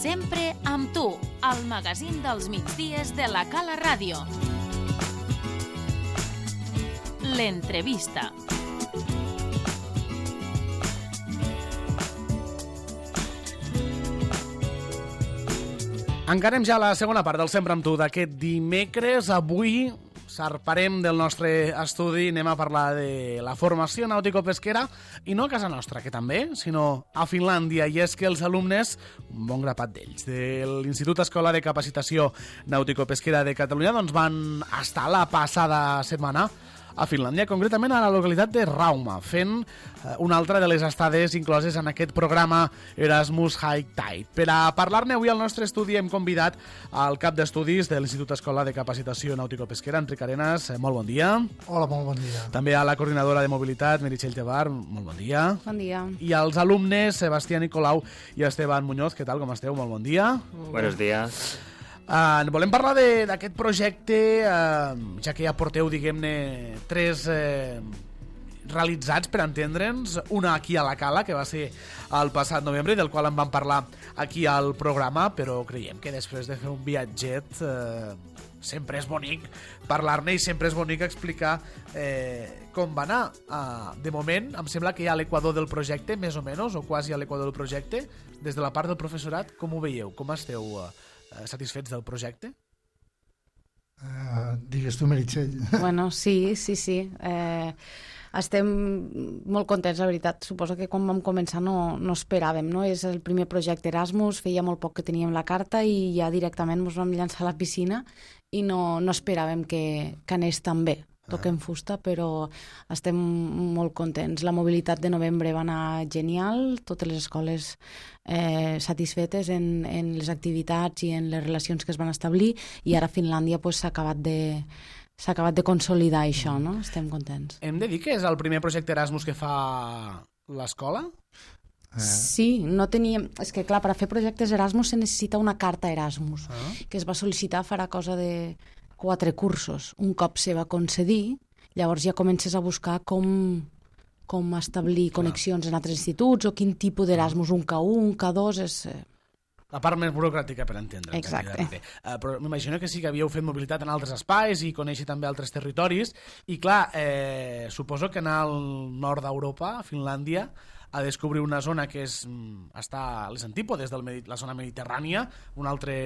Sempre amb tu, al magazín dels migdies de la Cala Ràdio. L'entrevista. Encarem ja la segona part del Sempre amb tu d'aquest dimecres. Avui sarparem del nostre estudi, anem a parlar de la formació nàutico-pesquera, i no a casa nostra, que també, sinó a Finlàndia. I és que els alumnes, un bon grapat d'ells, de l'Institut Escolar de Capacitació Nàutico-Pesquera de Catalunya, doncs van estar la passada setmana a Finlàndia, concretament a la localitat de Rauma, fent una altra de les estades incloses en aquest programa Erasmus High Tide. Per a parlar-ne avui al nostre estudi hem convidat al cap d'estudis de l'Institut Escolar de Capacitació Nàutico-Pesquera, Enric Arenas. Molt bon dia. Hola, molt bon dia. També a la coordinadora de mobilitat, Meritxell Tebar. Molt bon dia. Bon dia. I als alumnes, Sebastià Nicolau i Esteban Muñoz. Què tal, com esteu? Molt bon dia. Buenos días. Volem parlar d'aquest projecte, ja que ja porteu, diguem-ne, 3 realitzats, per entendre'ns. Una aquí a la Cala, que va ser el passat novembre, del qual en vam parlar aquí al programa, però creiem que després de fer un viatget sempre és bonic parlar-ne i sempre és bonic explicar com va anar. De moment, em sembla que hi ha l'equador del projecte, més o menys, o quasi a l'equador del projecte. Des de la part del professorat, com ho veieu? Com esteu satisfets del projecte? Digues tu, Meritxell. Bueno, sí. Estem molt contents, la veritat. Suposo que quan vam començar no esperàvem, no? És el primer projecte Erasmus, feia molt poc que teníem la carta i ja directament ens vam llançar a la piscina i no esperàvem que anés tan bé. Toquem fusta, però estem molt contents. La mobilitat de novembre va anar genial, totes les escoles satisfetes en les activitats i en les relacions que es van establir, i ara a Finlàndia s'ha acabat de consolidar això, no? Estem contents. Hem de dir que és el primer projecte Erasmus que fa l'escola? Sí, no teníem... És que, clar, per a fer projectes Erasmus se necessita una carta Erasmus, que es va sol·licitar farà cosa de 4 cursos. Un cop se va concedir, llavors ja comences a buscar com establir connexions en altres instituts o quin tipus d'Erasmus, un K1, un K2... és... La part més burocràtica, per entendre. Exacte. Però m'imagino que sí que havíeu fet mobilitat en altres espais i conèixer també altres territoris. I clar, suposo que anar al nord d'Europa, a Finlàndia, a descobrir una zona que està a les antípodes de la zona mediterrània, un altre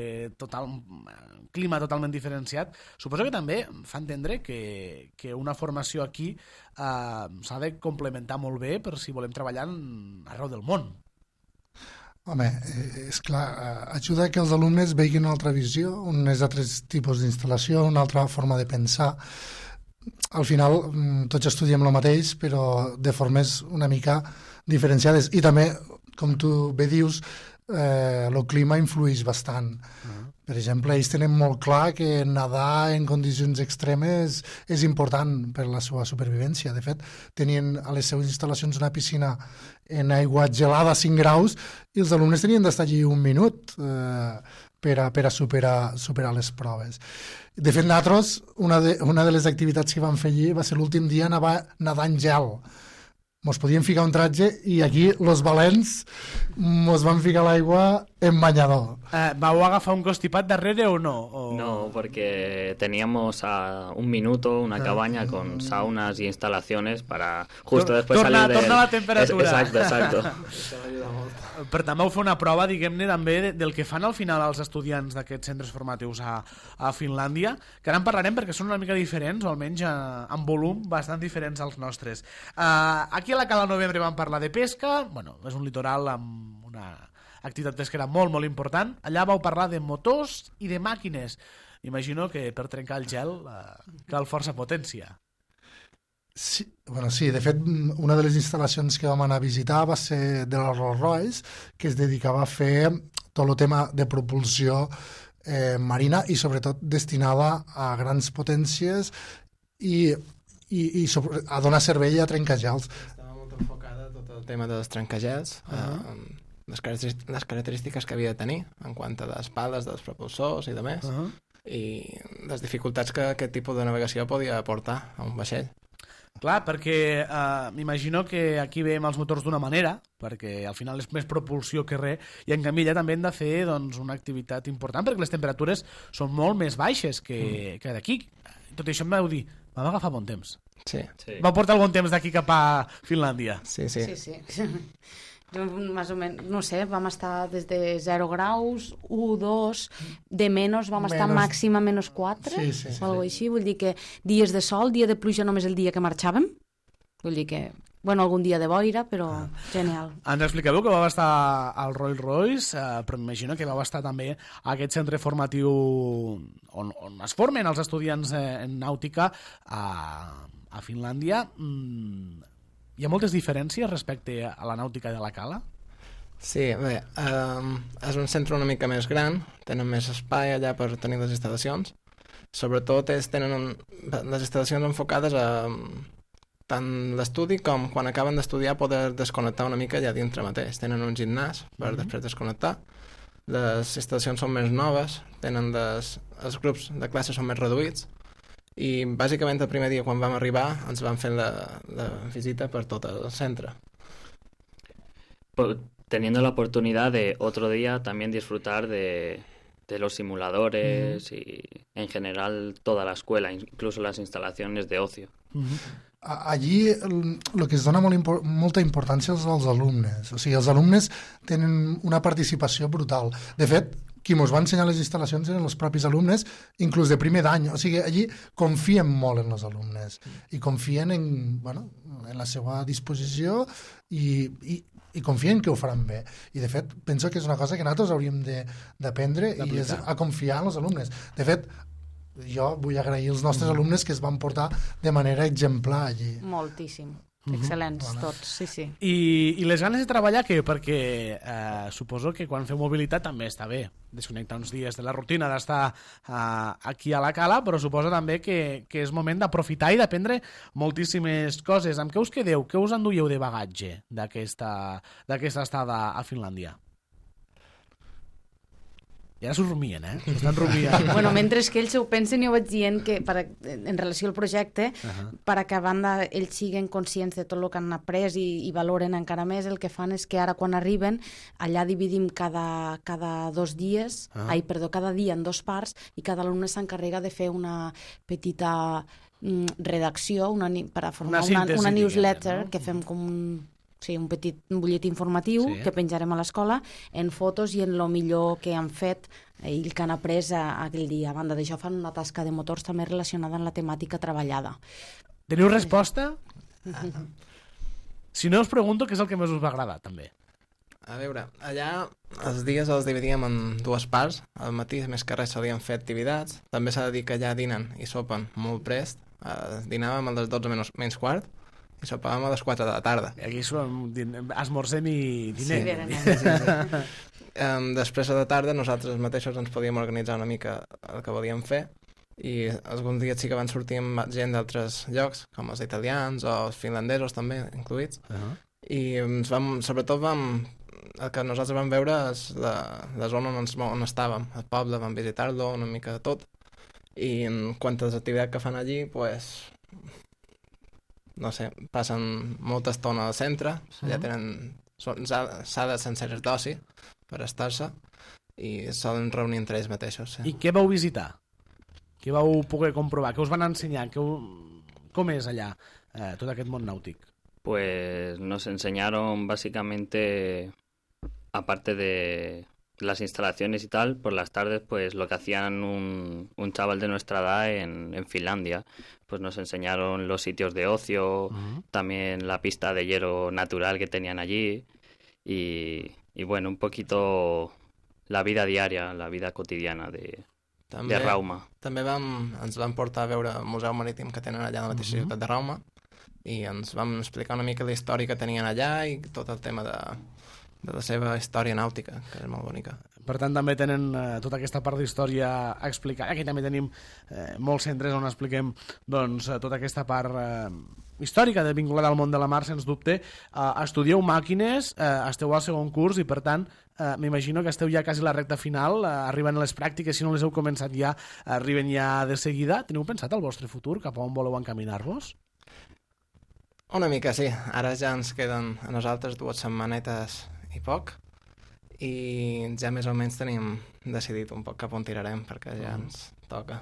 clima totalment diferenciat. Suposo que també fa entendre que una formació aquí s'ha de complementar molt bé per si volem treballar arreu del món. Home, és clar, ajuda que els alumnes veguin una altra visió, uns altres tipus d'instal·lació, una altra forma de pensar. Al final tots estudiem el mateix, però de formes una mica diferenciades. I també, com tu bé dius, el clima influeix bastant. Per exemple, ells tenen molt clar que nedar en condicions extremes és important per la seva supervivència. De fet, tenien a les seues instal·lacions una piscina en aigua gelada a 5 graus i els alumnes tenien d'estar allí un minut per a superar les proves. De fet, nosaltres, una de les activitats que vam fer allí va ser l'últim dia nedar en gel. Mos podíem ficar un tratge i aquí los valents mos van ficar a l'aigua en banyador. ¿Vau agafar un constipat darrere o no? No, porque teníamos a un minuto una cabaña con saunas y instalaciones para justo después salir de... Torna la temperatura. Exacto. Per tant, vau fer una prova, diguem-ne, també del que fan al final els estudiants d'aquests centres formatius a Finlàndia, que ara en parlarem perquè són una mica diferents, o almenys en volum bastant diferents als nostres. Aquí a la Cala Novembre vam parlar de pesca, bueno, és un litoral amb una activitat pesquera molt, molt important. Allà vau parlar de motors i de màquines. Imagino que per trencar el gel cal força potència. Sí, de fet, una de les instal·lacions que vam anar a visitar va ser de la Rolls-Royce, que es dedicava a fer tot el tema de propulsió marina i sobretot destinada a grans potències i a donar servei a trencagels. Estava molt enfocada tot el tema dels trencagels, les característiques que havia de tenir en quant a les pales dels propulsors i de més, i les dificultats que aquest tipus de navegació podia aportar a un vaixell. Clar, perquè m'imagino que aquí veiem els motors d'una manera, perquè al final és més propulsió que res, i en canvi ja també hem de fer doncs, una activitat important, perquè les temperatures són molt més baixes que d'aquí. Tot això em vau dir, vam agafar bon temps. Sí. Vau portar algun temps d'aquí cap a Finlàndia. Sí. Más o menos, no sé, vam estar des de 0 graus, 1, 2, de menys vam estar màxima menys 4, o alguna així, vull dir que dies de sol, dia de pluja només el dia que marxàvem, vull dir que, bueno, algun dia de boira, però genial. Ens expliqueu que vau estar al Rolls Royce, però m'imagino que vau estar també a aquest centre formatiu on es formen els estudiants en nàutica a Finlàndia. Hi ha moltes diferències respecte a la nàutica de la Cala? Sí, bé, és un centre una mica més gran, tenen més espai allà per tenir les instal·lacions. Sobretot tenen les instal·lacions enfocades a tant l'estudi com quan acaben d'estudiar poder desconnectar una mica allà dintre mateix. Tenen un gimnàs per després desconnectar. Les instal·lacions són més noves, els grups de classe són més reduïts, i bàsicament el primer dia quan vam arribar ens van fer la visita per tot el centre. Teniendo la oportunidad de otro día también disfrutar de los simuladores y en general toda la escuela, incluso las instalaciones de ocio. Allí el que es dona molta importància és als alumnes. O sigui, els alumnes tenen una participació brutal. De fet, qui ens va ensenyar les instal·lacions eren els propis alumnes, inclús de primer d'any. O sigui, allí confien molt en els alumnes i confien en la seva disposició i confien que ho faran bé. I, de fet, penso que és una cosa que nosaltres hauríem d'aprendre i és a confiar en els alumnes. De fet, jo vull agrair als nostres alumnes que es van portar de manera exemplar allí. Moltíssim. Excel·lents, tots, sí. I les ganes de treballar, què? Perquè suposo que quan feu mobilitat també està bé desconnectar uns dies de la rutina d'estar aquí a la Cala, però suposo també que és moment d'aprofitar i d'aprendre moltíssimes coses. Amb què us quedeu? Què us enduieu de bagatge d'aquesta estada a Finlàndia? I ara s'ho rumien, S'estan rumiant. Bueno, mentre que ells ho pensen, jo vaig dient que en relació al projecte, per a que a banda ells siguin conscients de tot el que han après i valoren encara més, el que fan és que ara quan arriben, allà dividim cada 2 dies, cada dia en 2 parts, i cada alumne s'encarrega de fer una petita redacció per a formar una newsletter que fem com un petit butlletí informatiu que penjarem a l'escola en fotos i en el millor que han fet i el que han après aquell dia. A banda d'això fan una tasca de motors també relacionada amb la temàtica treballada. Teniu resposta? Si no, us pregunto què és el que més us va agradar, també. A veure, allà els dies els dividíem en 2 parts. Al matí, més que res, solien fer activitats. També s'ha de dir que allà dinen i sopen molt prest. Dinàvem a les 12 menys quart i sopàvem a les 4 de la tarda. Aquí esmorzem i dinem. Sí. Després a la tarda nosaltres mateixos ens podíem organitzar una mica el que volíem fer i alguns dies sí que van sortir amb gent d'altres llocs, com els italians o els finlandesos també incluïts. I sobretot el que nosaltres vam veure és la zona on estàvem, el poble, vam visitar-lo una mica de tot, i en quant a les activitats que fan allí, pues, no sé, passen molta estona al centre, allà tenen sales senceres d'oci per estar-se i solen reunir entre ells mateixos. I què vau visitar? Què vau poder comprovar? Què us van ensenyar? Com és allà tot aquest món nàutic? Pues nos enseñaron básicamente, aparte de las instalaciones y tal, por las tardes pues lo que hacían un chaval de nuestra edad en Finlandia. Pues nos enseñaron los sitios de ocio, también la pista de hielo natural que tenían allí y bueno, un poquito la vida diaria, la vida cotidiana de Rauma. També ens van portar a veure el Museu Marítim que tenen allà a la mateixa ciutat de Rauma i ens vam explicar una mica la història que tenien allà i tot el tema de la seva història nàutica, que és molt bonica. Per tant, també tenen tota aquesta part d'història a explicar. Aquí també tenim molts centres on expliquem tota aquesta part històrica vinculada al món de la mar, sens dubte. Estudieu màquines, esteu al segon curs i, per tant, m'imagino que esteu ja quasi a la recta final, arriben les pràctiques, si no les heu començat ja, arriben ja de seguida. Teniu pensat el vostre futur, cap a on voleu encaminar-vos? Una mica, sí. Ara ja ens queden a nosaltres 2 setmanetes i poc, i ja més o menys tenim decidit un poc cap on tirarem, perquè ja ens toca.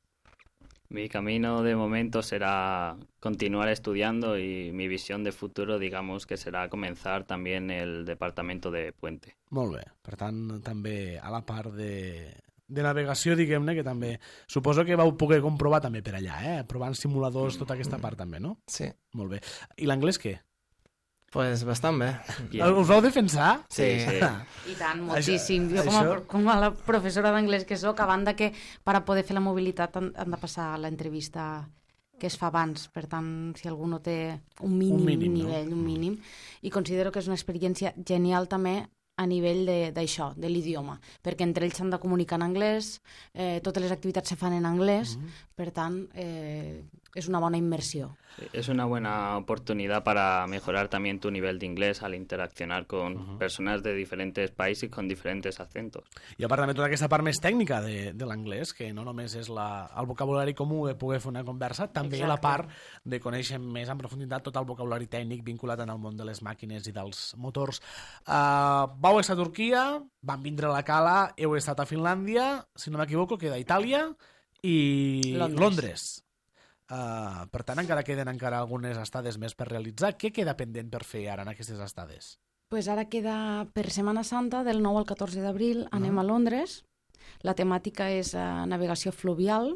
Mi camino de momento será continuar estudiando y mi visión de futuro, digamos, que será comenzar también el departamento de Puente. Molt bé. Per tant, també a la part de navegació, diguem-ne, que també suposo que vau poder comprovar també per allà, provant simuladors, tota aquesta part també, no? Sí. Molt bé. I l'anglès què? Pues bastant bé. Us vau defensar? Sí. I tant, moltíssim. Jo Això... com a la professora d'anglès que sóc, a banda que per a poder fer la mobilitat han de passar l'entrevista que es fa abans, per tant, si algú no té un mínim nivell, un mínim, i considero que és una experiència genial també a nivell d'això, de l'idioma, perquè entre ells s'han de comunicar en anglès, totes les activitats se fan en anglès, per tant, es una buena inmersión. Sí, es una buena oportunidad para mejorar también tu nivel de inglés al interaccionar con persones de diferents països i con diferents acentos. I a part també tota aquesta part més tècnica de l'anglès, que no només és el vocabulari comú de poder fer una conversa, també la part de conèixer més en profunditat tot el vocabulari tècnic vinculat en el món de les màquines i dels motors. Vau estar a Turquia, van vindre a la Cala, heu estat a Finlàndia, si no m'equivoco, queda Itàlia i Londres. Per tant, encara queden algunes estades més per realitzar. Què queda pendent per fer ara en aquestes estades? Pues ara queda per Setmana Santa, del 9 al 14 d'abril, anem a Londres. La temàtica és navegació fluvial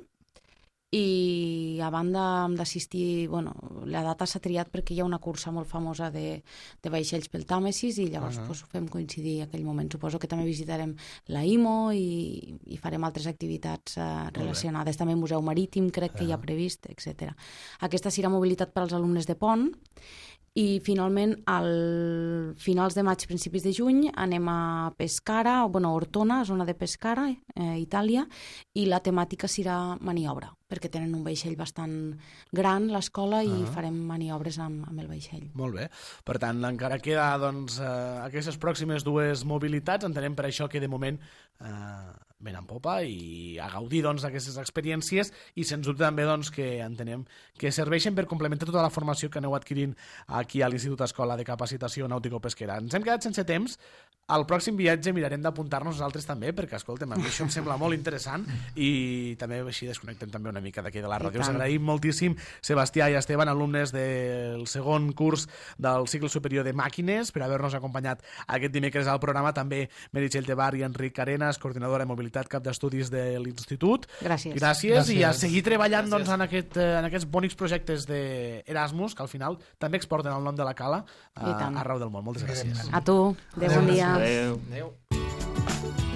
i a banda hem d'assistir, la data s'ha triat perquè hi ha una cursa molt famosa de vaixells pel Tàmesis i llavors ho fem coincidir en aquell moment. Suposo que també visitarem la IMO i farem altres activitats relacionades. També Museu Marítim, crec que hi ha previst, etc. Aquesta serà mobilitat per als alumnes de Pont i finalment, al finals de maig, principis de juny, anem a Pescara, Ortona, zona de Pescara, Itàlia, i la temàtica serà maniobra, perquè tenen un vaixell bastant gran, l'escola, i farem maniobres amb el vaixell. Molt bé. Per tant, encara queda aquestes pròximes 2 mobilitats. Entenem per això que de moment ben en popa i a gaudir d'aquestes experiències i sens dubte també que entenem que serveixen per complementar tota la formació que aneu adquirint aquí a l'Institut Escola de Capacitació Nàutico-Pesquera. Ens hem quedat sense temps. Al pròxim viatge mirarem d'apuntar-nos nosaltres també, perquè, escolta'm, a mi això em sembla molt interessant i també així desconnectem també una mica d'aquí de la ràdio. Us agraïm moltíssim, Sebastià i Esteban, alumnes del segon curs del cicle superior de màquines, per haver-nos acompanyat aquest dimecres al programa. També Meritxell Tebar i Enric Arenas, coordinadora de mobilitat, cap d'estudis de l'Institut. Gràcies. I a seguir treballant en aquests bonics projectes d'Erasmus, que al final també exporten el nom de la Cala arreu del món. Moltes gràcies. A tu. Adéu, bon dia. Adéu.